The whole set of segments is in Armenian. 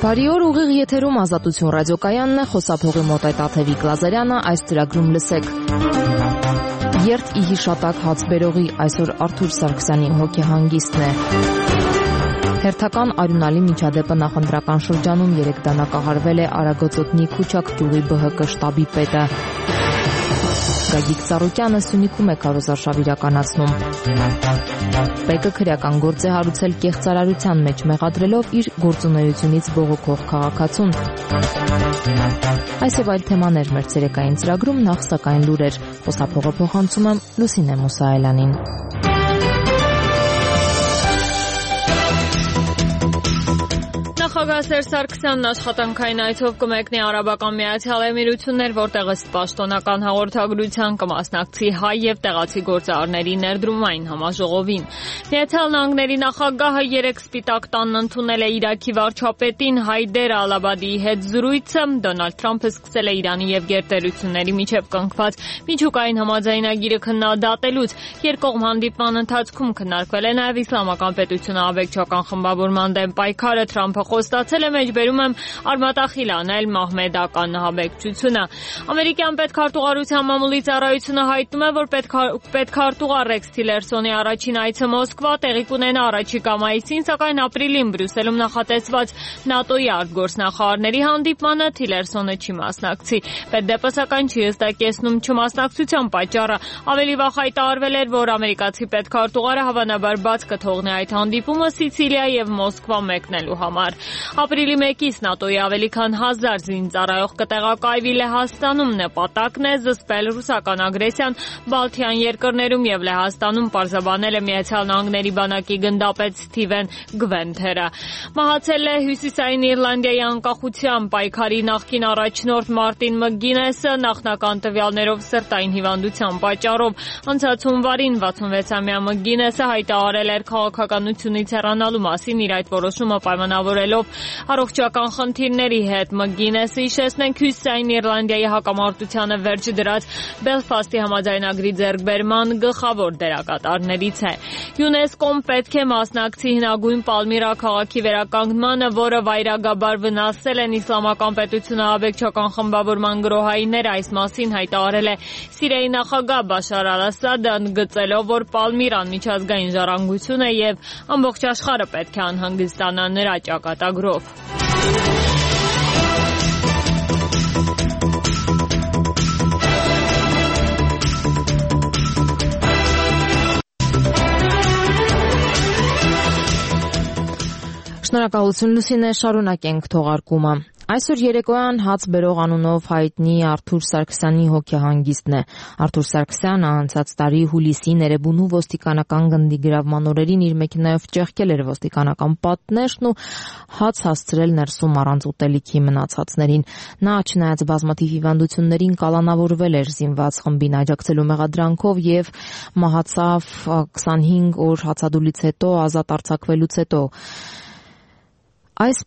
Բարի օր, ուղիղ եթերում Ազատություն ռադիոկայանն է, խոսափողի մոտ է Տաթևիկ Լազարյանը, այս ծրագրում լսեք։ Երթ ի հիշատակ հացբերողի, այսօր Արթուր Սարգսյանի հոգեհանգիստն է։ Հերթական արյունալի միջադեպը նախընտրական շրջանում 3 դանակահարվել է Արագոծոտնի Քուչակ գյուղի ԲՀԿ շտաբի պետը։ Գագիկ Ծառուկյանը Սյունիքում է քարոզարշավ իրականացնում։ ՊԿ քրեական գործ է հարուցել կեղծարարության մեջ մեղադրելով իր գործունեությունից բողոքող քաղաքացուն։ Այս եւ այլ թեմաներ մեր ցերեկային ծրագրում, նախ սակայն լուրեր։ Խոսափողը փոխանցում եմ Լուսինե Մուսայելյանին։ Նախագահ Սերժ Սարգսյանն աշխատանքային այցով կմեկնի Արաբական Միացյալ Էմիրություններ, որտեղ ըստ պաշտոնական հաղորդագրության կմասնակցի հայ եւ տեղացի գործարարների ներդրումային համաժողովին։ Միացյալ Նահանգների նախագահը 3 սպիտակ տանն ընդունել է Իրաքի վարչապետին Հայդեր Ալ-Աբադիի հետ զրույցը։ Դոնալդ Թրամփը սկսել է Իրանի եւ գերտերությունների միջև կնքված միջուկային համաձայնագիրը քննադատելուց։ Երկկողմ հանդիպման ընթացքում քննարկվել է նաեւ Իսլամական պետությունը աբեկչական խմբավորման դեմ պայքարը։ Թրամփը խոստացել է մեջբերում եմ արմատախիլ անել մահմեդական նահաբեկչությունը։ Ամերիկյան պետքարտուղարության մամուլի ծառայությունը հայտնում է, որ պետքարտուղար Ռեքս Թիլերսոնի առաջին այցը Մոսկվա տեղի կունենա առաջիկա մայիսին, սակայն ապրիլին Բրյուսելում նախատեսված ՆԱՏՕ-ի արտգործնախարարների հանդիպմանը Թիլերսոնը չի մասնակցի։ Պետդեպը սակայն չի հստակեցնում չմասնակցության պատճառը։ Ավելի վաղ հայտարարվել էր, որ ամերիկացի պետքարտուղարը հավանաբար բաց կթողնի այդ հանդիպումը Սիցիլիա եւ Մոսկվա մեկնելու համար։ Ապրիլի 1-ից ՆԱՏՕ-ի ավելի քան 1000 զինծառայող կտեղակայվի Լեհաստանում։ Նպատակն է զսպել ռուսական ագրեսիան Բալթյան երկրներում եւ Լեհաստանում պարզաբանել է Միացյալ Նահանգների բանակի գնդապետ Սթիվեն Գվենթերը։ Մահացել է Հյուսիսային Իռլանդիայի անկախության պայքարի նախկին առաջնորդ Մարտին Մկգինեսը նախնական տվյալներով սրտային հիվանդության պատճառով։ Անցած հունվարին 66-ամյա Մկգինեսը հայտարարել էր քաղաքականությունից հեռանալու մասին, իր այդ որոշումը պայմանավորելով առողջական խնդիրների հետ։ Մկգինեսը, հիշեցնենք, Հյուսիսային Իռլանդիայի հակամարտությանը վերջ դրած Բելֆաստի համաձայնագրի ձեռքբերման գլխավոր դերակատարներից է։ ՅՈՒՆԵՍԿՕ-ն պետք է մասնակցի հնագույն Պալմիրա քաղաքի վերականգնմանը, որը վայրագաբար վնասել են Իսլամական պետությունը աբեկչական խմբավորման գրոհայինները։ Այս մասին հայտարարել է Սիրիայի նախագահ Բաշար Ալ-Ասադը, ընդգծելով, որ Պալմիրան միջազգային ժառանգություն է եւ ամբողջ աշխարհը պետք է անհանգստանա նրա ճակատագրով։ Շնորհակալություն Լուսինե, շարունակենք թողարկումը։ Այսօր երեկոյան հաց բերող անունով հայտնի Արթուր Սարգսյանի հոգեհանգիստն է։ Արթուր Սարգսյանը անցած տարի հուլիսին Էրեբունու ոստիկանական գնդի գրավման օրերին իր մեքենայով ճեղքել էր ոստիկանական պատնեշն ու հաց հասցրել ներսում առանց ուտելիքի մնացածներին։ Նա, չնայած բազմաթիվ հիվանդություններին, կալանավորվել էր զինված խմբին աջակցելու մեղադրանքով եւ մահացավ 25 օր հացադուլից հետո, ազատ արձակվելուց հետո։ Այս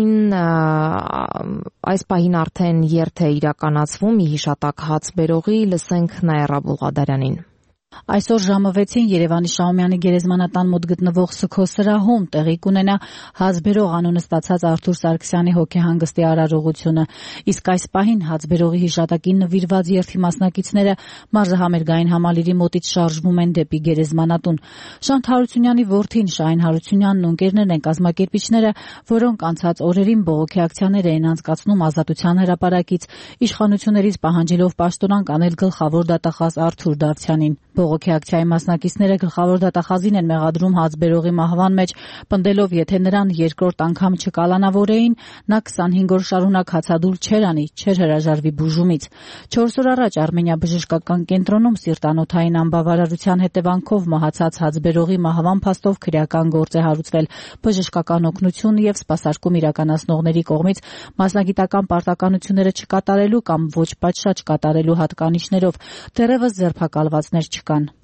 պահին արդեն երթ է իրականացվում ի հիշատակ հաց բերողի, լսենք Նաիրա Բուլղադարյանին։ Այսօր ժամը 6-ին Երևանի Շահումյանի գերեզմանատան մոտ գտնվող Սքո սրահում տեղի կունենա հաց բերող անունը ստացած Արթուր Սարգսյանի հոգեհանգստի արարողությունը։ Իսկ այս պահին հաց բերողի հիշատակին նվիրված երթի մասնակիցները մարզահամերգային համալիրի մոտից շարժվում են դեպի գերեզմանատուն։ Շանթ Հարությունյանի որդին Շահին Հարությունյանն ու ընկերներն են կազմակերպիչները, որոնք անցած օրերին բողոքի ակցիաներ էին անցկացնում Ազատության հրապարակից, իշխանություններից պահանջելով պաշտոնանկ անել գլխավոր դատախազ Արթուր Դավթյանին։ Բողոքի ակցիայի մասնակիցները գլխավոր դատախազին են մեղադրում հաց բերողի մահվան մեջ, պնդելով, եթե նրան երկրորդ անգամ չկալանավորեին, նա 25 օր շարունակ հացադուլ չէր անի, չէր հրաժարվի բուժումից։ 4 օր առաջ Արմենիա բժշկական կենտրոնում սիրտանոթային անբավարարության հետևանքով մահացած հաց բերողի մահվան փաստով քրեական գործ է հարուցվել։ Բժշկական օգնություն եւ սպասարկում իրականացնողների կողմից մասնագիտական պարտականությունները չկատարելու կամ ոչ պատշաճ կատարելու հատկանիշներով դեռևս ձերբակալվածներ չկան։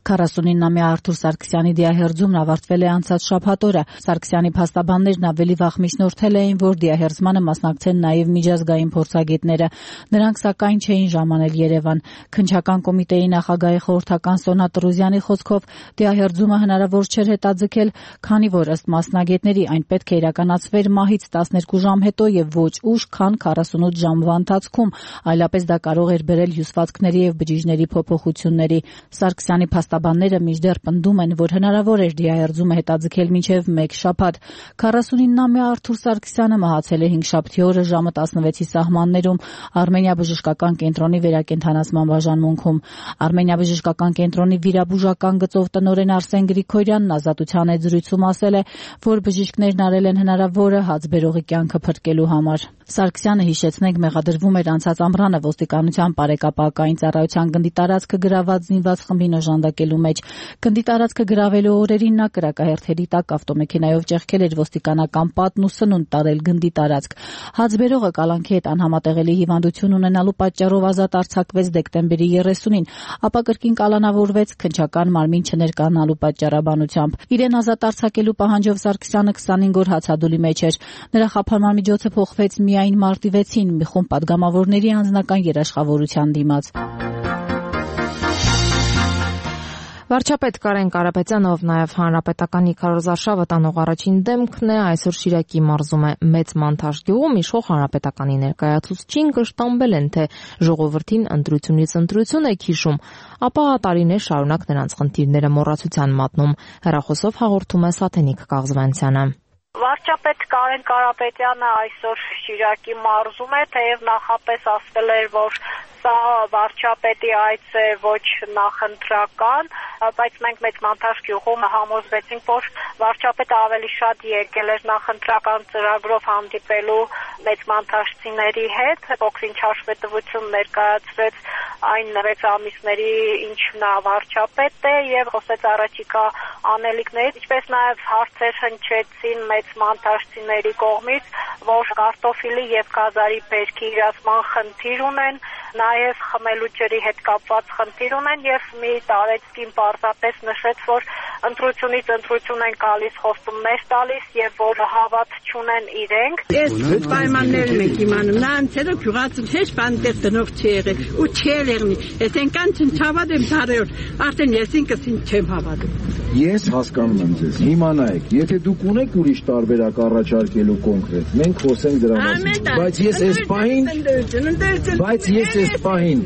49-ամյա Արթուր Սարգսյանի դիահերձումն ավարտվել է անցած շաբաթ օրը։ Սարգսյանի փաստաբաններն ավելի վաղ միջնորդել էին, որ դիահերձմանը մասնակցեն նաև միջազգային փորձագետները։ Նրանք սակայն չէին ժամանել Երևան։ Քննչական կոմիտեի նախագահի խորհրդական Սոնա Տրուզյանի խոսքով դիահերձումը հնարավոր չէր հետաձգել, քանի որ ըստ մասնագետների այն պետք է իրականացվեր մահից 12 ժամ հետո եւ ոչ ուշ, քան 48 ժամվա ընթացքում, այլապես դա կարող էր բերել հյուսվածքների եւ բջիջների փոփոխությունների։ Սարգսյանի փաստաբանները մինչդեռ պնդում են, որ հնարավոր էր դիահերձումը հետաձգել մինչև 1 շաբաթ։ 49-ամյա Արթուր Սարգսյանը մահացել է 5-շաբթի օրը ժամը 16-ի սահմաններում Արմենիա բժշկական կենտրոնի վերակենդանացման բաժանմունքում։ Արմենիա բժշկական կենտրոնի վիրաբուժական գծով տնօրեն Արսեն Գրիգորյանն Ազատության հետ զրույցում ասել է, որ բժիշկներն արել են հնարավորը հացբերողի կյանքը փրկելու համար։ Սարգսյանը, հիշեցնենք, մեղադրվում էր անցած ամռանը ոստիկանության բարեկապակային ծառայության գնդի տարածքը գրաված զինված խմբին օժանդակելու մեջ։ Գնդի տարածքը գրավելու օրերին նա կրակահերթերի տակ ավտոմեքենայով ճեղքել էր ոստիկանական պատն ու սնունդ տարել գնդի տարածք։ Հացբերողը կալանքի հետ անհամատեղելի հիվանդություն ունենալու պատճառով ազատ արձակվեց դեկտեմբերի 30-ին, ապա կրկին կալանավորվեց քննչական մարմին չներկայանալու պատճառաբանությամբ։ Իրեն ազատ արձակելու պահանջով Սարգսյանը 25 օր հացադուլի մեջ էր։ Նրա խափանման միջոցը փոխվեց միայն մարտի 6-ին մի խումբ պատգամավորների անձնական երաշխավորության դիմաց։ Վարչապետ Կարեն Կարապետյանը, ով նաև Հանրապետականի քարոզարշավը տանող առաջին դեմքն է, այսօր Շիրակի մարզում է Մեծ Մանթաշ գյուղում իշխող Հանրապետականի ներկայացուցչին կշտամբել են, թե ժողովրդին ընտրությունից ընտրություն եք հիշում, ապա տարիներ շարունակ նրանց խնդիրները մոռացության մատնում։ Հեռախոսով հաղորդում է Սաթենիկ Կաղզվանցյանը։ Վարչապետ Կարեն Կարապետյանը այսօր Շիրակի մարզում է, թեև նախապես ասվել էր, որ սա վարչապետի այց է ոչ նախընտրական, բայց մենք Մեծ Մանթաշ գյուղում համոզվեցինք, որ վարչապետը ավելի շատ եկել էր նախընտրական ծրագրով հանդիպելու Մեծ Մանթաշցիների հետ, փոքրինչ հաշվետվություն ներկայացրեց այն 6 ամիսների, ինչ նա վարչապետ է, եւ խոսեց առաջիկա անելիքներից, ինչպես նաեւ հարցեր հնչեցին Մեծ Մանթաշցիների կողմից, որ կարտոֆիլի եւ գազարի բերքի իրացման խնդիր ունեն, նաև խմելու ջրի հետ կապված խնդիր ունեն եւ մի տարեցկին պարզապես նշեց, որ ընտրությունից ընտրություն են գալիս խոստումներ տալիս եւ որ հավատ չունեն իրենք։ Այս պայմաններն ենք իմանում, նա անցել է գյուղացու հեչ բան դեռ տնող չի եղել ու չի եղնի։ Այսինքն չհավատեմ դարեր, արդեն ես ինքս չեմ հավատում։ Ես հասկանում եմ ձեզ, հիմա նայեք, եթե դուք ունեք ուրիշ տարբերակ առաջարկելու կոնկրետ, մենք խոսենք դրա մասին, բայց ես այս պահին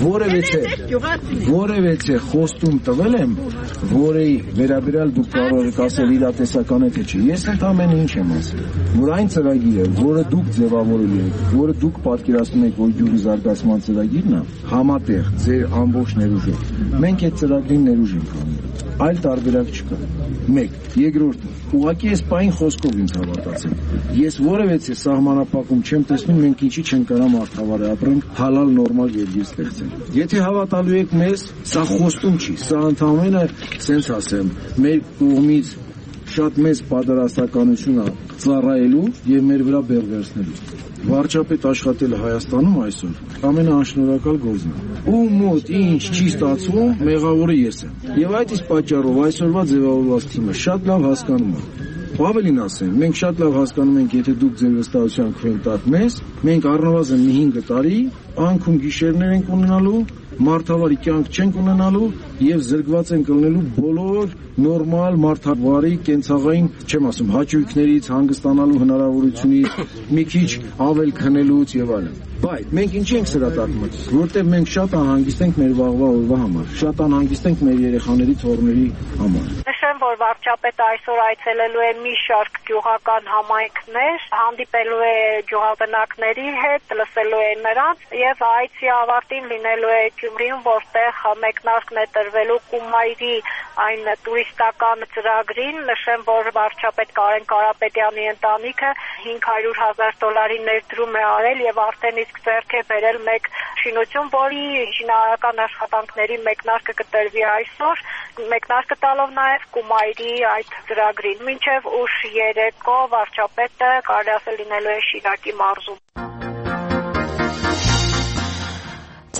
որևէ խոստում տվել եմ, որի վերաբերյալ դուք կարող եք ասել իրատեսական է թե չի։ Ես ընդամենը ինչ եմ ասել, որ այն ծրագիրը, որը դուք ձևավորել եք, որը դուք պատկերացնում եք, որ գյուղի զարգացման ծրագիրն է, համատեղ ձեր ամբողջ ներուժով, մենք այդ ծրագրին ներուժ ենք անում։ Այլ տարբերակ չկա։ 1. Երկրորդ, ուղղակի այս պահին խոսքով ինձ հավատացել։ Ես որևէ սահմանափակում չեմ տեսնում, մենք ինչի չենք կարող մարդավարի ապրենք, հալալ նորմալ երկիր ստեղծել։ Եթե հավատալու եք մեզ, սա խոստում չի, սա ընդհանրապես, սենց ասեմ, մեր կողմից շատ մեծ պատրաստականություն է ծառայելու եւ մեր վրա բեռ վերցնելու։ Վարչապետ աշխատելը Հայաստանում այսօր ամենաանշնորհակալ գործն է։ Ու մոտ ինչ չի ստացվում, մեղավորը ես եմ։ Եվ այդ իսկ պատճառով այսօրվա ձևավորված թիմը շատ լավ հասկանում է։ Ավելին ասեմ, մենք շատ լավ հասկանում ենք, եթե դուք ձեր վստահության կվենտակ մեզ, մենք առնվազն մի 5 տարի անքում գիշերներ ենք ունենալու, մարդավարի կյանք չենք ունենալու եւ զրկված ենք կլնելու բոլոր նորմալ մարդավարի կենցաղային, չեմ ասում, հաճույքներից, հանգստանալու հնարավորությունից, մի քիչ ավել քնելուց եւ այլն։ Բայց մենք ինչի ենք սրա տակմած, որտեղ մենք շատ անհանգիստ ենք մեր վաղվա օրվա համար, շատ անհանգիստ ենք մեր երեխաների թոռների համար։ Նշեմ, որ վարչապետը այսօր այցելելու է մի շարք գյուղական համայնքներ, հանդիպելու է գյուղաբնակների հետ, լսելու է նրանց եւ այցի ավարտին լինելու է Գյումրիում, որտեղ մեկնարկն է տրվելու Կումայրի այն տուրիստական ծրագրին։ Նշեմ, որ վարչապետ Կարեն Կարապետյանի ընտանիքը $500,000 ներդրում է արել եւ արդեն իսկ ձեռք է բերել մեկ շինություն, որի շինարարական աշխատանքների մեկնարկը կտրվի այսօր, մեկնարկը տալով նաեւ Կումայրի այդ ծրագրին։ Մինչեւ ուշ երեկո վարչապետը կարելի ասել լինելու է Շիրակի մարզում։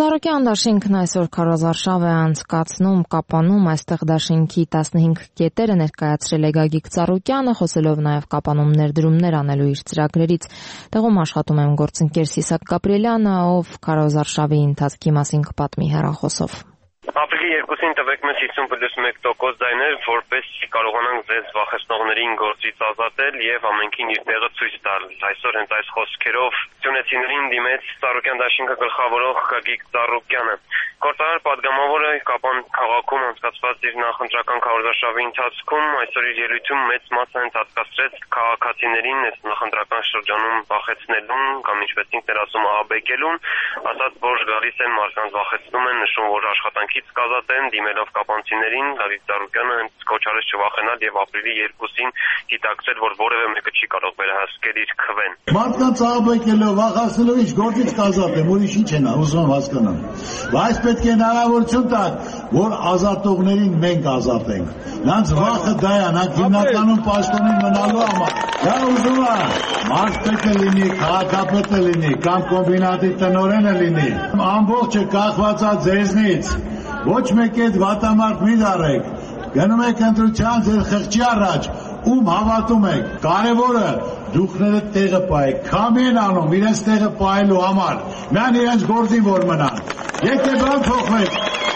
Ծառուկյան դաշինքն այսօր քարոզարշավ է անցկացնում, կապանում այստեղ դաշինքի 15 կետերը ներկայացրել է Գագիկ Ծառուկյանը, խոսելով նաև կապանում ներդրումներ անելու իր ծրագրերից։ Տեղում աշխատում է գործընկեր Սիսակ Գաբրիելյանը, ով քարոզարշավի ընթացքի մասին կպատմի հեռախոսով։ Ապրիլի 2-ին տվեք մեզ 50+1% ձայներ, որպեսզի կարողանանք ձեզ վախեցնողներին գործից ազատել եւ ամենքին իր տեղը ցույց տալ։ Այսօր հենց այս խոսքերով ծյունեցիներին դիմեց Ծառուկյան դաշինքը գլխավորող Գագիկ Ծառուկյանը։ Գործարար падգամավորը Կապան քաղաքում անցկացված իր նախընտրական քարոզարշավի ընթացքում այսօր իր ելույթում մեծ մասը հատկացրեց քաղաքացիներին այս նախընտրական շրջանում վախեցնելուն կամ ինչպես ինքն ասում ահաբեկելուն, ասաց, որ գալիս են մարդկանց վախեցնում են, նշում, որ աշխատանքից կազատեն, դիմելով կապանցիներին, Գագիկ Ծառուկյանը հենց կոչ արեց չվախենալ եւ ապրիլի 2-ին գիտակցել, որ որևէ մեկը չի կարող վերահսկել իր քվեն։ Մարդկանց ահաբեկելով, վախեցնելով ինչ գործից կազատեմ, ուրիշ ինչ են ուզում հասկանալ։ Բայց պետք է հնարավորություն տալ, որ ազատողներին մենք ազատենք։ Նրանց վախը դա է, նրանք հիմնականում պաշտոնին մնալու համար։ Դա ուզում է, մարդ պետք է լինի, քաղաքապետ է լինի, կամ կոմբինատի տնօրենը լինի։ Ամբողջը կախված է ձեզնից։ Ոչ մեկ այդ վատամարդ մի դարեք։ Գնում եք ընտրության ձեր խղճի առաջ, ում հավատում եք։ Կարևորը դուքները տեղը պահեք, քամի են անում իրենց տեղը պահելու համար, միայն իրենց գործին որ մնան։ Եկե բան փոխվեք։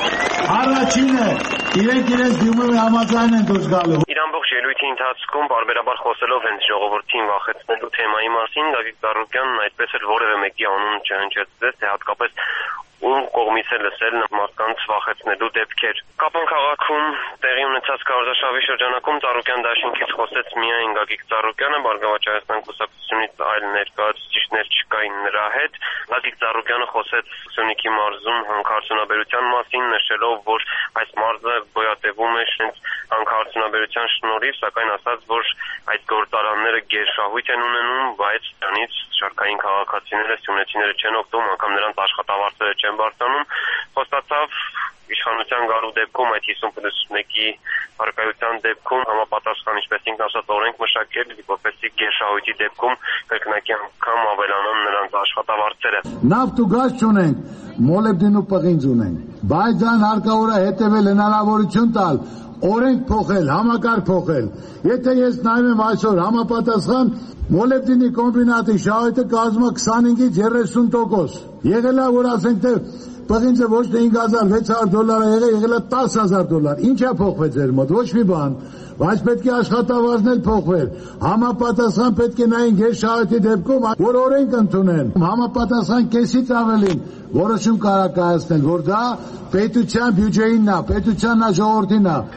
Առաջինը իրենց դիմումի համաձայն են դուրս գալու։ Իր ամբողջ ելույթի ընթացքում բարբերաբար խոսելով հենց ժողովրդին վախեցնելու թեմայի մասին, Գագիկ Ծառուկյանն այդպես էլ որևէ մեկի անուն չհնչեցրեց, թե հատկապես ում կողմից է լսել մարդկանց վախեցնելու դեպքեր։ Կապան քաղաքում տեղի ունեցած քարոզարշավի շրջանակում Ծառուկյան դաշինքից խոսեց միայն Գագիկ Ծառուկյանը, Բարգավաճ Հայաստան կուսակցությունից այլ ներկայացուցիչներ չկային նրա հետ։ Գագիկ Ծառուկյանը խոսեց Սյունիքի մարզում հանքարդյունաբերության մասին, նշելով, որ այս մարզը գոյատևում է հենց հանքարդյունաբերության շնորհիվ, սակայն ասաց, որ այդ գործարանները գերշահույթ են ունենում, բայց դրանից շարքային քաղաքացիները, սյունեցիները չեն օգտվում, անգամ նրանց աշխատավարձերը չեն բարձրանում, խոստացավ իշխանության գալու դեպքում այդ 50+1-ի առկայության դեպքում համապատասխան, ինչպես ինքն ասաց, օրենք մշակել, որպեսզի գերշահույթի դեպքում կրկնակի անգամ ավելանան նրանց աշխատավարձերը։ Նավթ ու գազ չունենք, մոլեբդեն ու պղինձ ունենք, բայց դրան հարկավոր է հետևել, հնարավորություն տալ, օրենք փոխել, համակարգ փոխել։ Եթե ես նայում եմ այսօր համապատասխան մոլեբդենի կոմբինատի շահույթը կազմում է 25-ից 30%։ Եղել է, որ ասենք թե պղինձը ոչ թե $5,600 եղել է $10,000։ Ինչ է փոխվել ձեր մոտ, ոչ մի բան, բայց պետք է աշխատավարձներ փոխվել։ Համապատասխան պետք է նայեն գերշահույթի դեպքում, որ օրենք ընդունեն։ Համապատասխան կեսից ավելին որոշում կարող կայացնել, որ դա պետության բյուջեինն է, պետությանն է, ժողովրդին է։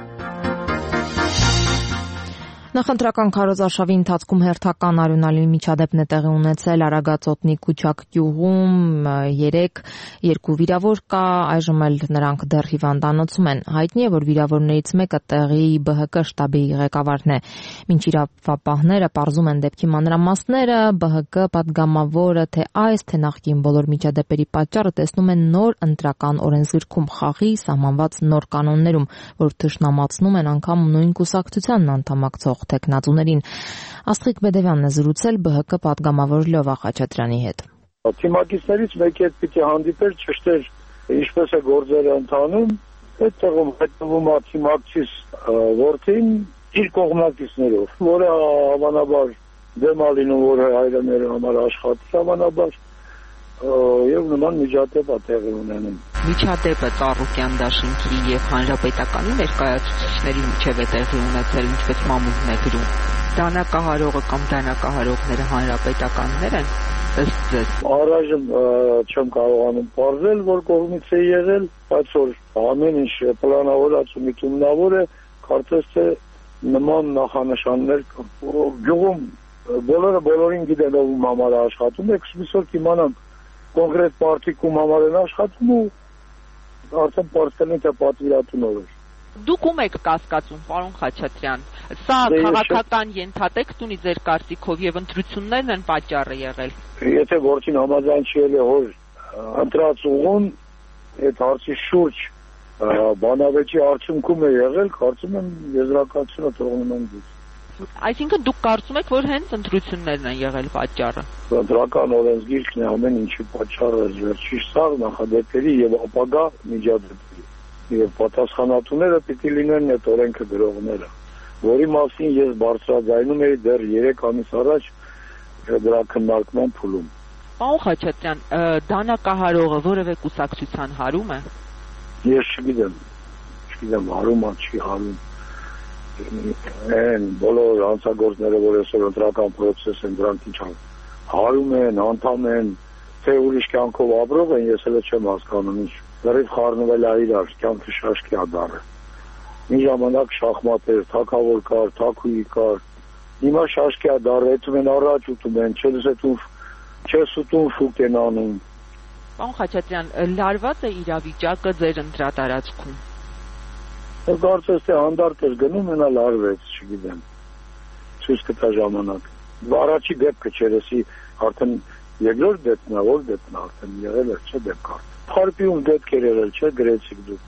Նախընտրական քարոզարշավի ընթացքում հերթական արյունալի միջադեպն է տեղի ունեցել Արագածոտնի Քուչակ գյուղում 2 վիրավոր կա, այժմ էլ նրանք դեռ հիվանդանոցում են։ Հայտնի է, որ վիրավորներից մեկը տեղի ԲՀԿ շտաբի ղեկավարն է։ Մինչ իրավապահները պարզում են դեպքի մանրամասները, ԲՀԿ падգամավորը թե այս, թե նախկին բոլոր միջադեպերի պատճառը տեսնում են նոր ընտրական օրենսգրքում խաղի սահմանված նոր կանոններում, որ թշնամացնում են անգամ նույն կուսակցությանն անդամակցող տեխնացուներին։ Աստղիկ Բեդևյանն է զրուցել ԲՀԿ падգամավոր Լյովա Խաչատրյանի հետ։ Թիմակիցներից մեկի հետ պիտի հանդիպեր, ճշտեր ինչպես է գործերը ընթանում, այդ տեղում հետևում է թիմակցիս որդին իր կողմնակիցներով, որը հավանաբար դեմ է լինում, որ հայրենները համար աշխատի հավանաբար եւ նման միջադեպ է տեղի ունենում։ Միջադեպը Ծառուկյան դաշինքի եւ հանրապետականի ներկայացուցիչների միջև է տեղի ունեցել, ինչպես մամուլն է գրում։ Դանակահարողը կամ դանակահարողները հանրապետականներ են, ըստ ձեզ։ Առայժմ չեմ կարողանում պարզել, որ կողմից է եղել, բայց որ ամեն ինչ պլանավորած ու միտումնավոր է, կարծես թե նման նախանշաններ գյուղում բոլորին գիտեն ում համար է աշխատում, եք սկսել իմանամ կոնկրետ պարտիկում համար են աշխատում ու արդեն պարտքերն թե պատվիրատունով էր։ Դուք ում եք կասկածում, պարոն Խաչատրյան, սա քաղաքական ենթատեքստ ունի ձեր կարծիքով եւ ընտրություններն են պատճառը եղել։ Եթե գործին համաձայնչել է հոր ընտրած ուղուն, այդ հարցի շուրջ բանավեճի արդյունքում է եղել, կարծում եմ եզրակացությունը թողնում են դուրս։ Այսինքն դուք կարծում եք, որ հենց ընտրություններն են եղել պատճառը։ Դրական օրենսգիրքն է ամեն ինչի պատճառը, վերջի սաղ նախադեպերի եւ ապագա միջադեպերի։ Եվ պատասխանատուները պիտի լինեն այդ օրենքը գրողները, որի մասին ես բարձրաձայնում էի դեռ 3 ամիս առաջ դրա քննարկման փուլում։ Պարոն Խաչատրյան, դանակահարողը որևէ կուսակցության հարում է։ Ես չգիտեմ, հարում է, չի հարում։ Են բոլոր հանցագործները, որ այսօր ընտրական process են, դրանք ինչ են, հարում են, անդամ են, թե ուրիշ կյանքով ապրող են, ես էլ չեմ հասկանում, ինչ լրիվ խառնվել է իրար, կյանքը շաշկի է դառը։ Մի ժամանակ շախմատ էր, թագավոր կար, թագուհի կար, հիմա շաշկի է դառը, էթում են առաջ ուտում են, չես ուտում շուկ են անում։ Պարոն Խաչատրյան, լարված է իրավիճակը ձեր ընտրատարածքում։ Կարծես թե հանդարտ էր գնում, մենա լարվեց, չգիտեմ, ցույց կտա ժամանակ։ Առաջի դեպքը չէր, էսի արդեն երկրորդ դեպքն է, որ դեպքն է արդեն եղել էր, չէ դեպք արդեն։ Փարպիում դեպքեր եղել, չէ, գրեցիք դուք։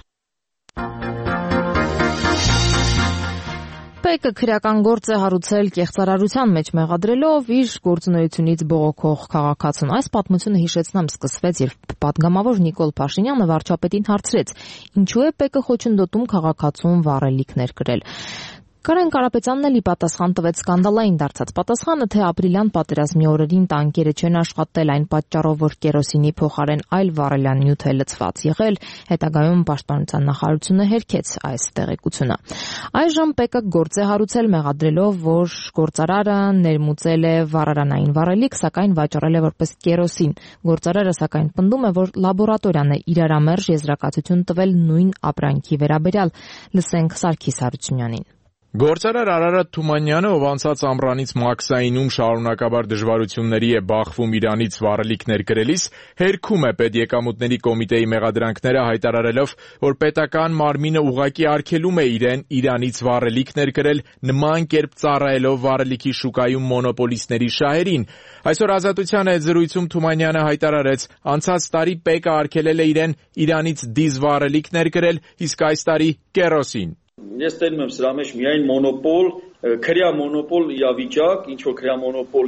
ՊԵԿ-ը քրեական գործ է հարուցել կեղծարարության մեջ մեղադրելով իր գործունեությունից բողոքող քաղաքացուն։ Այս պատմությունը հիշեցնամ սկսվեց, երբ պատգամավոր Նիկոլ Փաշինյանը վարչապետին հարցրեց. ինչու է ՊԵԿ-ը խոչընդոտում քաղաքացուն վառելիքներ կրել։ Կարեն Կարապետյանն էլ ի պատասխան տվեց սկանդալային դարձած պատասխանը, թե ապրիլյան պատերազմի օրերին տանկերը չեն աշխատել այն պատճառով, որ կերոսինի փոխարեն այլ վառելյան նյութ է լցված եղել, հետագայում պաշտպանության նախարարությունը հերքեց այս տեղեկությունը։ Այժմ ՊԵԿ-ը գործ է հարուցել մեղադրելով, որ գործարարը ներմուծել է վառարանային վառելիք, սակայն վաճառել է որպես կերոսին։ Գործարարը սակայն պնդում է, որ լաբորատորիան է իրարամերժ եզրակացություն տվել նույն ապրանքի վերաբերյալ։ Լսենք Սարգիս Հարությունյանին։ Գործարար Արարատ Թումանյանը, ով անցած ամռանից մաքսայինում շարունակաբար դժվարությունների է բախվում Իրանից վառելիքներ կրելիս, հերքում է Պետեկամուտների կոմիտեի մեղադրանքները, հայտարարելով, որ պետական մարմինը ուղղակի արգելում է իրեն Իրանից վառելիքներ կրել, նման կերպ ծառայելով վառելիքի շուկայում մոնոպոլիստների շահերին։ Այսօր Ազատության հետ զրույցում Թումանյանը հայտարարեց, անցած տարի ՊԵԿ-ը արգելել է իրեն Իրանից դիզ վառելիքներ կրել, իսկ այս տարի կերոսին։ Ես տենում եմ սրա մեջ միայն մոնոպոլ, քրեա մոնոպոլ իրավիճակ, ինչ որ քրեա մոնոպոլ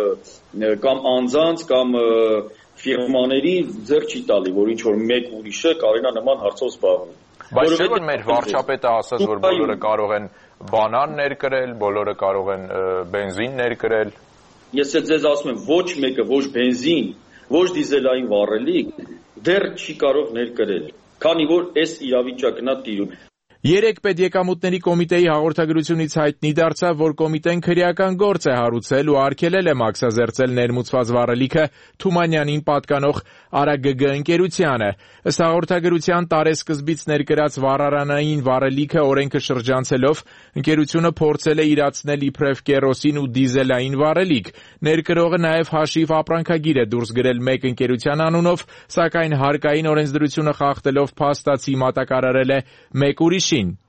կամ անձանց կամ ֆիրմաների ձեռ չի տալի, որ ինչ որ մեկ ուրիշը կարենա նման հարցով զբաղվում։ Բայց չէ՞ որ մեր վարչապետը ասաց, որ բոլորը կարող են բանաններ կրել, բոլորը կարող են բենզիններ կրել։ Ես ձեզ ասում եմ, ոչ մեկը, ոչ բենզին, ոչ դիզելային վառելիք դեռ չի կարող ներկրել, քանի որ այս իրավիճակն է տիրում։ 3 Պետեկամուտների կոմիտեի հաղորդագրությունից հայտնի դարձավ, որ կոմիտեն քրեական գործ է հարուցել ու արգելել է մաքսազերծել ներմուծված վառելիքը Թումանյանին պատկանող ԱՐԱԳԳ ընկերությանը։ Ըստ հաղորդագրության տարեսկզբից ներկրած վառարանային վառելիքը օրենքը շրջանցելով ընկերությունը փորձել է իրացնել իբրև կերոսին ու դիզելային վառելիք։ Ներկրողը նաև հաշիվ ապրանքագիր է դուրս գրել մեկ ընկերության անունով, սակայն հարկային օրենսդրությունը խախտելով փաստացի մատակարարել է մեկ ուրիշ։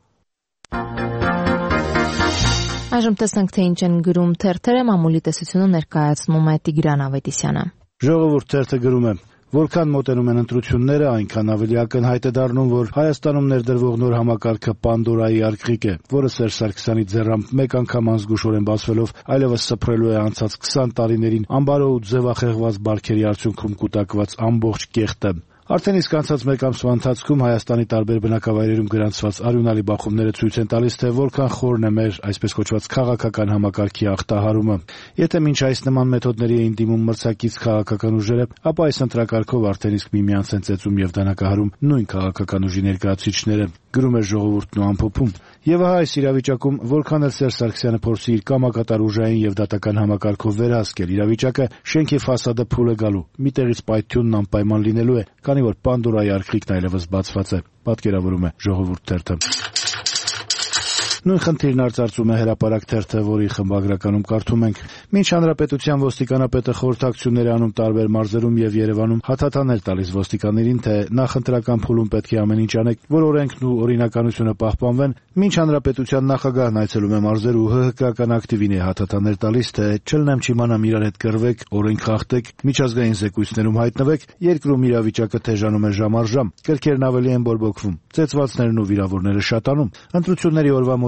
Այժմ տեսնենք, թե ինչ են գրում թերթերը, մամուլի տեսությունը ներկայացնում է Տիգրան Ավետիսյանը։ Ժողովուրդ թերթը գրում է. Որքան մոտենում են ընտրությունները, այնքան ավելի ակնհայտ է դառնում, որ Հայաստանում ներդրվող նոր համակարգը Պանդորայի արգղիկ է, որը Սերժ Սարգսյանի ձեռամբ մեկ անգամ անզգուշորեն բացվելով այլևս սփռելու է անցած 20 տարիներին ամբարո ու ձևախեղված բարքերի արդյունքում կուտակված ամբողջ կեղտը։ Արդեն իսկ անցած մեկ ամսվա ընթացքում Հայաստանի տարբեր բնակավայրերում գրանցված արյունալի բախումները ցույց են տալիս, թե որքան խորն է մեր այսպես կոչված քաղաքական համակարգի ախտահարումը։ Եթե մինչ այս նման մեթոդների էին դիմում մրցակից քաղաքական ուժերը, ապա այս ընտրակարգով արդեն իսկ միմյանց են ծեծում եւ դանակահարում նույն քաղաքական ուժի ներկայացուցիչները, գրում է Ժողովուրդն ու ամփոփում։ Եվ ահա այս իրավիճակում որքան էլ Սերժ Սարգսյանը փորձի իր կամակատար ուժային եւ դատական համակարգով վերահսկել իրավիճակը, շենքի ֆասադը փուլ է գալու, միտեղից պայթյունն անպայման լինելու է, քանի որ Պանդորայի արգղիկն այլևս բացված է, պատկերավորում է Ժողովուրդ թերթը։ Նույն խնդիրն արծարծում է Հրապարակ թերթը, որի խմբագրականում կարդում ենք. Մինչ հանրապետության ոստիկանապետը խորհրդակցություններ անում տարբեր մարզերում եւ Երևանում հաթաթաներ տալիս ոստիկաններին, թե նախընտրական փուլում պետք է ամեն ինչ անեք, որ օրենքն ու օրինականությունը պահպանվեն, մինչ հանրապետության նախագահն այցելում է մարզեր ու ՀՀԿ-ական ակտիվին է հաթաթաներ տալիս, թե չլնեմ չիմանամ իրար հետ կռվեք, օրենք խախտեք, միջազգային զեկույցներում հայտնվեք, երկրում իրավիճակը թեժանում է ժամ առ ժամ, կրքերն ավելի են բորբոքվում, ծեծվածներն ու վիրավորները շատանում, ընտրությունների օրվա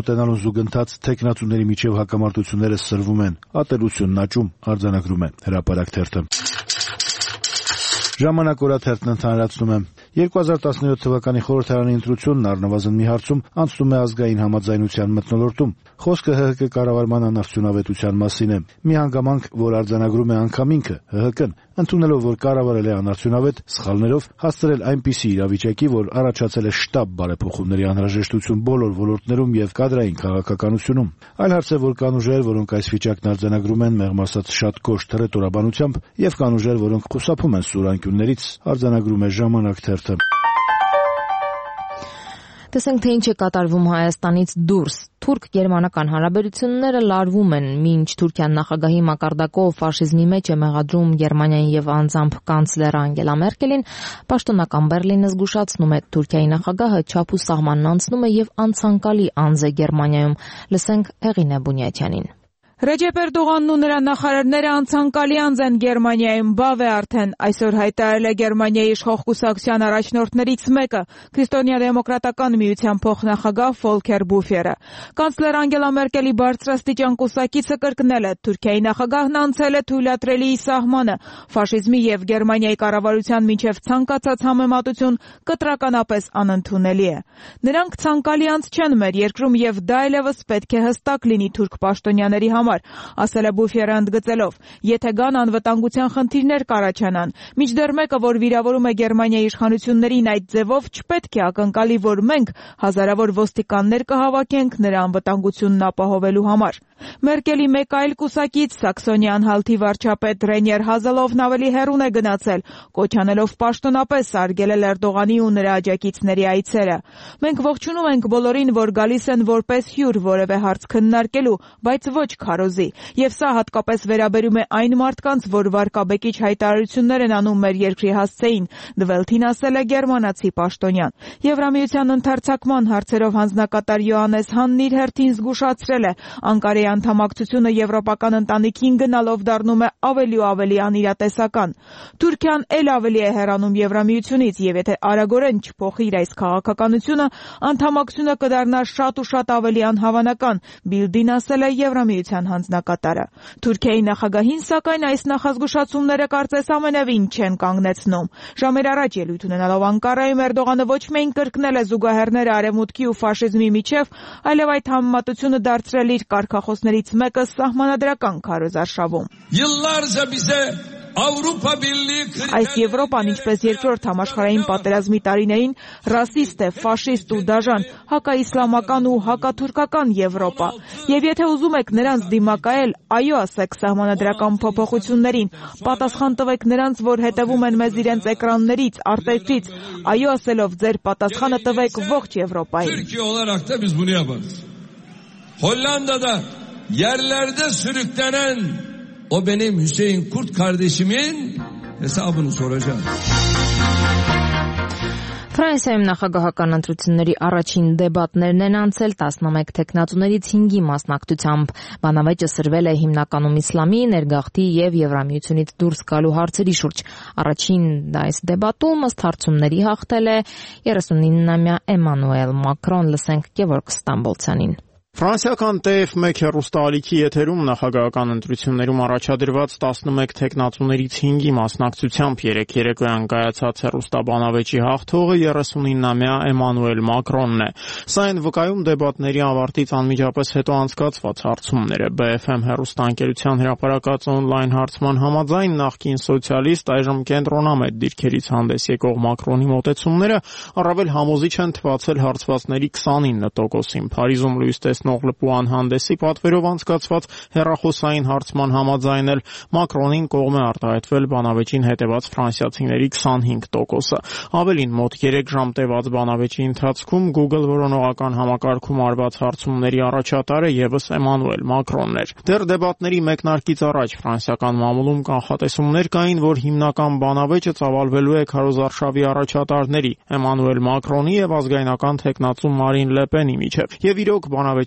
մոտենալուն զուգընթաց թեկնածուների միջև հակամարտությունները սրվում են, ատելությունն աճում, արձանագրում է Հրապարակ թերթը։ Ժամանակ օրաթերթն ընդհանրացնում է 2017 թվականի խորհրդարանի ընտրությունն առնվազն մի հարցում անցնում է ազգային համաձայնության մթնոլորտում։ Խոսքը ՀՀԿ կառավարման անարդյունավետության մասին է։ Մի հանգամանք, որ արձանագրում է անգամ ինքը, ՀՀԿ-ն, ընդունելով, որ կառավարել է անարդյունավետ, սխալներով հասցրել այնպիսի իրավիճակի, որ առաջացել է շտապ բարեփոխումների անհրաժեշտություն բոլոր ոլորտներում եւ կադրային քաղաքականությունում։ Այլ հարց է, որ կան ուժեր, որոնք այս վիճակն արձանագրում են մեղմ ասած շատ կոշտ հռետորաբանությամբ, եւ կան ուժեր, որոնք խուսափում են սուր անկյուններից, արձանագրում է Ժամանակ թերթը։ Տեսենք, թե ինչ է կատարվում Հայաստանից դուրս։ Թուրք-գերմանական հարաբերությունները լարվում են, մինչ Թուրքիան նախագահի մակարդակով ֆաշիզմի մեջ է մեղադրում Գերմանիային եւ անձամբ կանցլեր Անգելա Մերկելին, պաշտոնական Բեռլինը զգուշացնում է, Թուրքիայի նախագահը չափ ու սահմանն անցնում է եւ անցանկալի անձ է Գերմանիայում։ Լսենք Հեղինե Բունյաթյանին։ Ռեջեփ Էրդողանն ու նրա նախարարները անցանկալի անձ են Գերմանիայում, բավ է արդեն, այսօր հայտարարել է Գերմանիայի իշխող կուսակցության առաջնորդներից մեկը, Քրիստոնյա-դեմոկրատական միության փոխնախագահ Ֆոլքեր Բուֆերը։ Կանցլեր Անգելա Մերկելի բարձրաստիճան կուսակիցը կրկնել է, Թուրքիայի նախագահն անցել է թույլատրելիի սահմանը, ֆաշիզմի եւ Գերմանիայի կառավարության միջև ցանկացած համեմատություն կտրականապես անընդունելի է։ Նրանք ցանկալի անձ չեն մեր երկրում եւ դա այլևս պետք է հստակ լինի թուրք պաշտոնյաների համար, ասել է Բուֆերը ընդգծելով, եթե կան անվտանգության խնդիրներ կառաջանան, մինչդեռ մեկը, որ վիրավորում է Գերմանիայի իշխանություններին այդ ձևով, չպետք է ակնկալի, որ մենք հազարավոր ոստիկաններ կհավաքենք նրա անվտանգությունն ապահովելու համար։ Մերկելի մեկ այլ կուսակից, Սաքսոնի անհալթի վարչապետ Ռենիեր Հազելովն ավելի հեռուն է գնացել, կոչ անելով պաշտոնապես արգելել Էրդողանի ու նրա աջակիցների այցերը։ Մենք ողջունում ենք բոլորին, որ գալիս են որպես հյուր որևէ հարց քննարկելու, բայց ոչ քարոզի, եւ սա հատկապես վերաբերում է այն մարդկանց, որ վարկաբեկիչ հայտարարություններ են անում մեր երկրի հասցեին, Դվելթին ասել է գերմանացի պաշտոնյան։ Եվրամիության ընդարձակման հարցերով հանձնակատար Յոհանես Հանն իր հերթին զգուշացրել է, Անկարայի անդամակցությունը եվրոպական ընտանիքին գնալով դառնում է ավելի ու ավելի անիրատեսական։ Թուրքիան էլ ավելի է հեռանում Եվրամիությունից եւ եթե արագորեն չփոխի իր այս քաղաքականությունը, անդամակցությունը կդառնա շատ ու շատ ավելի անհավանական, Բիլդին ասել է Եվրամիության հանձնակատարը։ Թուրքիայի նախագահին, սակայն, այս նախազգուշացումները կարծես ամենևին չեն կանգնեցնում։ Ժամեր առաջ ելույթ ունենալով Անկարայում Էրդողանը ոչ միայն կրկնել է զուգահեռները արևմուտքի ու ֆաշիզմի միջև, այլև այդ համեմատությունը դարձրել իր կարգախոսներից մեկը սահմանադրական քարոզարշավում։ Այս Եվրոպան, ինչպես երկրորդ համաշխարհային պատերազմի տարիներին, ռասիստ է, ֆաշիստ ու դաժան, հակաիսլամական ու հակաթուրքական Եվրոպա։ Եվ եթե ուզում եք նրանց դիմակայել, այո ասեք սահմանադրական փոփոխություններին, պատասխան տվեք նրանց, որ հետևում են մեզ իրենց էկրաններից, արտերկրից, այո ասելով ձեր պատասխանը տվեք ողջ Եվրոպային։ Hollanda'da yerlerde sürüklenen o benim Hüseyin Kurt kardeşimin hesabını soracağım. Ֆրանսիայում նախագահական ընտրությունների առաջին դեբատներն են անցել 11 թեկնածուներից 5-ի մասնակցությամբ։ Բանավեճը սրվել է հիմնականում իսլամի, ներգաղթի եւ Եվրամիությունից դուրս գալու հարցերի շուրջ։ Առաջին այս դեբատում ըստ հարցումների հաղթել է 39-ամյա Էմանուել Մակրոն, լսենք Գևորգ Ստամբոլցյանին։ Ֆրանսիական TF1 հեռուստաալիքի եթերում նախագահական ընտրություններում առաջադրված 11 թեկնածուներից 5-ի մասնակցությամբ երեկոյան կայացած հեռուստաբանավեճի հաղթողը 39-ամյա Էմանուել Մակրոնն է։ Սա այն վկայում դեբատների ավարտից անմիջապես հետո անցկացված հարցումները։ BFM հեռուստաընկերության հրապարակած օնլայն հարցման համաձայն նախկին սոցիալիստ, այժմ կենտրոնամետ դիրքերից հանդես եկող Մակրոնի մոտեցումները առավել համոզիչ են թվացել հարցվածների 29%-ին։ Փարիզում լույս տեսնող լպուան հանդեսի պատվերով անցկացված հեռախոսային հարցման համաձայն էլ Մակրոնին կողմ է արտահայտվել բանավեճին հետևած ֆրանսիացիների 25%-ը։ Ավելին, մոտ 3 ժամ տևած բանավեճի ընթացքում Google որոնողական համակարգում արված հարցումների առաջատարը ևս Էմանուել Մակրոնն էր։ Դեռ դեբատների մեկնարկից առաջ ֆրանսիական մամուլում կանխատեսումներ կային, որ հիմնական բանավեճը ծավալվելու է քարոզարշավի առաջատարների Էմանուել Մակրոնի եւ ազգայնական թեկնածու Մարին Լե Պենի միջև։ Եվ իրոք բանավեճի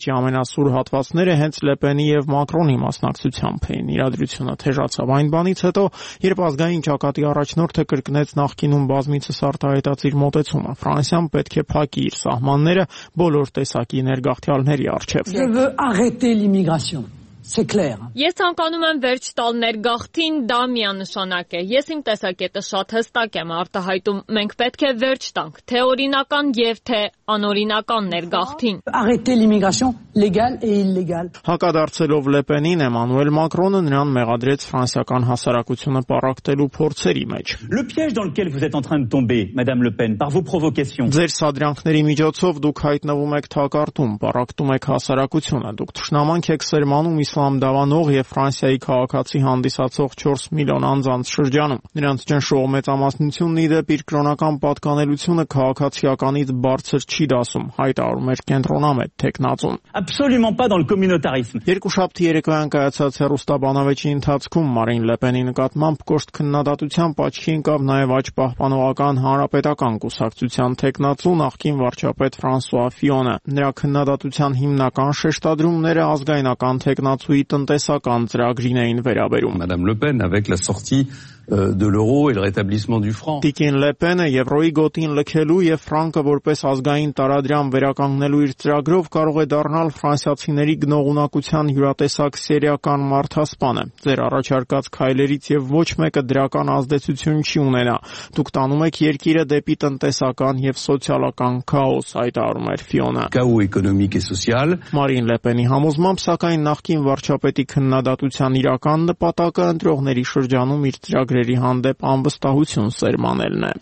բանավեճի ամենասուր հատվածները հենց Լեպենի եւ Մակրոնի մասնակցությամբ էին։ Իրադրությունը թեժացավ այն բանից հետո, երբ ազգային ճակատի առաջնորդը կրկնեց նախկինում բազմիցս արտահայտած իր մոտեցումը. Ֆրանսիան պետք է փակի իր սահմանները բոլոր տեսակի ներգաղթյալների առջև։ Je veux arrêter l'immigration. C'est clair. Ես ցանկանում եմ վերջ տալ ներգաղթին, դա միանշանակ է։ Ես իմ տեսակետը շատ հստակ եմ արտահայտում։ Մենք պետք է վերջ տանք թե օրինական եւ թե անօրինական ներգաղթին։ Arrêter l'immigration légale et illégale. Հակադարձելով Լեպենին, Էմանուել Մակրոնը նրան մեղադրեց ֆրանսիական հասարակությունը պառակտելու փորձերի մեջ։ Le piège dans lequel vous êtes en train de tomber, Madame Le Pen, par vos provocations. Ձեր սադրյանքների միջոցով դուք հայտնվում եք թակարդում, պառակտում եք հասարակությունը, դուք թշնամանք եք սերմանում իսլամ դավանող եւ Ֆրանսիայի քաղաքացի հանդիսացող 4 միլիոն անձանց շրջանում։ Նրանց ճնշող մեծամասնությունն ի դեպ իր կրոնական պատկանելությունը քաղաքացիականից բարձր չի դասում, հայտարարում էր կենտրոնամետ տեխնացուն։ Absolument pas dans le communautarisme. Երկուշաբթի երեկոյան կայացած հեռուստաբանավեճի ընթացքում Մարին Լեպենի նկատմամբ կոշտ քննադատությամբ աչքի ընկավ նաև Աջ պահպանողական հանրապետական կուսակցության տեխնացու նախկին վարչապետ Ֆրանսուଆ Ֆիոնը։ Նրա քննադատության հիմնական շեշտադրումները ազգայնական տեխնացուի տնտեսական ծրագրին էին վերաբերում։ Madame Le Pen avec la sortie de l'euro et le rétablissement du franc. Տիկին Լեպենը եվրոյի գոտին լքելու եւ ֆրանկը որպես ազգային տարադրամ վերականգնելու իր ծրագրով կարող է դառնալ ֆրանսիացիների գնողունակության յուրատեսակ սերիական մարդասպանը։ Ձեր առաջարկած քայլերից եւ ոչ մեկը դրական ազդեցություն չի ունենա։ Դուք տանում եք երկիրը դեպի տնտեսական եւ սոցիալական քաոս, հայտարարում էր Ֆիոնը։ Chaos économique et social. Մարին Լեպենի համոզմամբ, սակայն նախկին վարչապետի քննադատության իրական նպատակը ընտրողների շրջանում իր ծրագրերի հանդեպ անվստահություն սերմանելն է։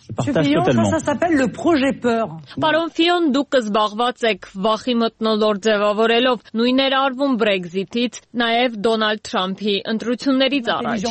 Ça s'appelle le projet peur. Պարոն Ֆիոն, դուք կզբաղված եք վախի մթնոլորտ ձևավորելով, նույն էր արվում Brexit-ից, նաև Դոնալդ Թրամփի ընտրություններից առաջ։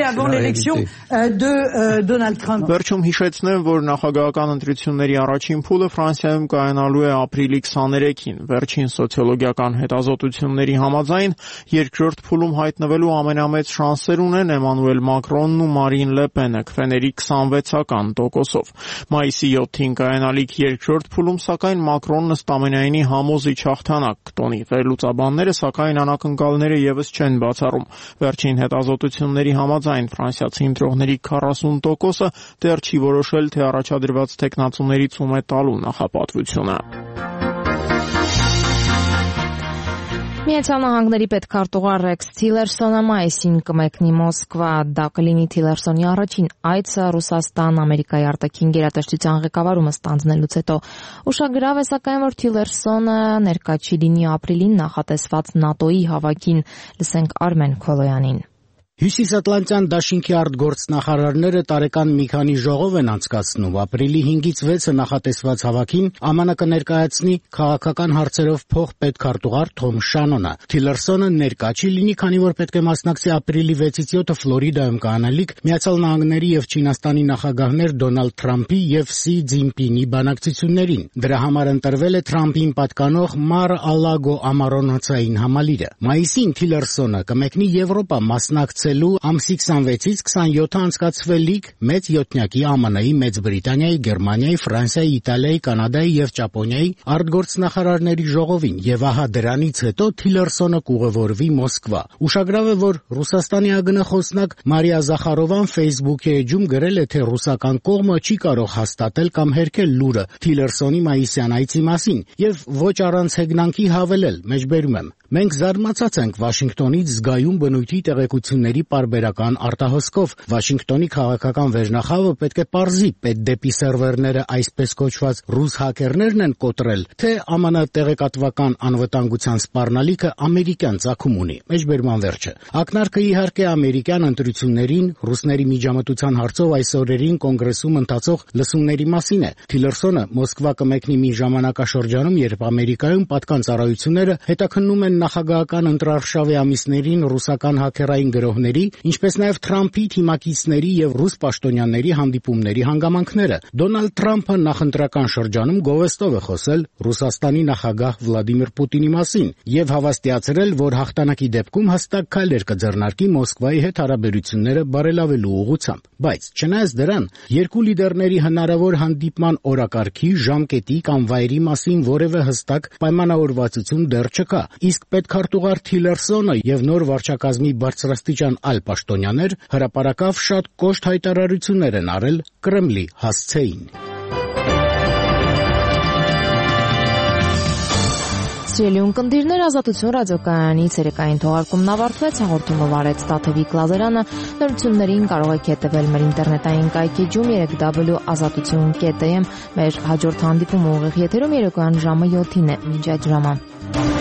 Վերջում հիշեցնեմ, որ նախագահական ընտրությունների առաջին փուլը Ֆրանսիայում կայանալու է ապրիլի 23-ին։ Վերջին սոցիոլոգիական հետազոտությունների համաձայն երկրորդ փուլում հայտնվելու ամենամեծ շանսեր ունեն Էմանուել Մակրոնն ու Մարին Լեպենը քվեների 26%-ով։ Մայիսի 7-ին կայանալիք երկրորդ փուլում, սակայն Մակրոնն ըստ ամենայնի համոզիչ հաղթանակ կտոնի։ Վերլուծաբանները, սակայն անակնկալները եւս չեն բացառում։ Վերջին հետազոտությունների համաձայն ֆրանսիացի ընտրողների 40%-ը դեռ չի որոշել, թե առաջադրված տեխնացուներից ում է տալու նախապատվությունը։ Միացյալ Նահանգների պետքարտուղար Ռեքս Թիլերսոնը մայիսին կմեկնի Մոսկվա։ Դա կլինի Թիլերսոնի առաջին այցը Ռուսաստան Ամերիկայի արտաքին գերատեսչության ղեկավարումը ստանձնելուց հետո։ Ուշագրավ է սակայն, որ Թիլերսոնը ներկա չի լինի ապրիլին նախատեսված ՆԱՏՕ-ի հավաքին։ Լսենք Արմեն Քոլոյանին։ Հյուսիսատլանտյան դաշինքի արտգործնախարարները տարեկան մի քանի ժողով են անցկացնում։ Ապրիլի 5-ից 6-ը նախատեսված հավաքին ԱՄՆ կներկայացնի քաղաքական հարցերով փոխպետքարտուղար Թոմ Շանոնը։ Թիլերսոնը ներկա չի լինի, քանի որ պետք է մասնակցի ապրիլի 6-ից 7-ը Ֆլորիդայում կայանալիք Միացյալ Նահանգների եւ Չինաստանի նախագահներ Դոնալդ Թրամփի եւ Սի Ցզինպինի բանակցություններին։ Դրա համար ընտրվել է Թրամփին պատկանող Մար-a-Լագո ամառոնացային համալիրը։ Մայիսին Թիլերսոնը կմեկնի Եվրոպա մասնակցել ամսի 26-ից 27-ը անցկացվելիք մեծ յոթնյակի ԱՄՆ-ի, Մեծ Բրիտանիայի, Գերմանիայի, Ֆրանսիայի, Իտալիայի, Կանադայի եւ Ճապոնիայի արտգործնախարարների ժողովին, եւ ահա դրանից հետո Թիլերսոնը կուղևորվի Մոսկվա։ Ուշագրավ է, որ Ռուսաստանի ԱԳՆ-խոսնակ Մարիա Զախարովան Facebook-ի էջում գրել է, թե ռուսական կողմը չի կարող հաստատել կամ հերքել լուրը Թիլերսոնի մայիսյան այցի մասին եւ ոչ առանց հեգնանքի հավելել. «Մեջբերում եմ. Մենք զարմացած ենք Վաշինգտոնից զգայուն բնույթի տեղեկությունների պարբերական արտահոսքով։ Վաշինգտոնի քաղաքական վերնախավը պետք է պարզի պետդեպի սերվերները այսպես կոչված ռուս հակերներն են կոտրել, թե ԱՄՆ տեղեկատվական անվտանգության սպառնալիքը ամերիկյան ծագում ունի»։ Մեջբերման վերջը։ Ակնարկը իհարկե ամերիկյան ընտրություններին, ռուսների միջամտության հարցով այս օրերին կոնգրեսում ընթացող լսումների մասին է։ Թիլերսոնը Մոսկվա կմեկնի մի ժամանակաշրջանում, երբ Ամերիկայում պատկան ծառայությունները հետաքննում են նախագահական ընտրարշավի ամիսներին ռուսական հակերային գրողների կառավարությունների, ինչպես նաև Թրամփի թիմակիցների եւ ռուս պաշտոնյաների հանդիպումների հանգամանքները։ Դոնալդ Թրամփը նախընտրական շրջանում գովեստով է խոսել Ռուսաստանի նախագահ Վլադիմիր Պուտինի մասին եւ հավաստիացրել, որ հաղթանակի դեպքում հստակ քայլեր կձեռնարկի Մոսկվայի հետ հարաբերությունները բարելավելու ուղղությամբ։ Բայց չնայած դրան, երկու լիդերների հնարավոր հանդիպման օրակարգի, ժամկետի կամ վայրի մասին որևէ հստակ պայմանավորվածություն դեռ չկա, իսկ պետքարտուղար Թիլերսոնը եւ նոր վարչակազմի բարձրաստիճան այլ պաշտոնյաներ հրապարակավ շատ կոշտ հայտարարություններ են արել Կրեմլի հասցեին։ Սիրելի ունկնդիրներ, Ազատություն ռադիոկայանի ցերեկային թողարկումն ավարտվեց, հաղորդումը վարեց Տաթևիկ Լազարյանը, նորություններին կարող եք հետևել մեր ինտերնետային կայքեջում www.azatutun.am, մեր հաջորդ հանդիպումը ուղիղ եթերում երեկոյան ժամը 7-ին է, մինչ այդ ժամը։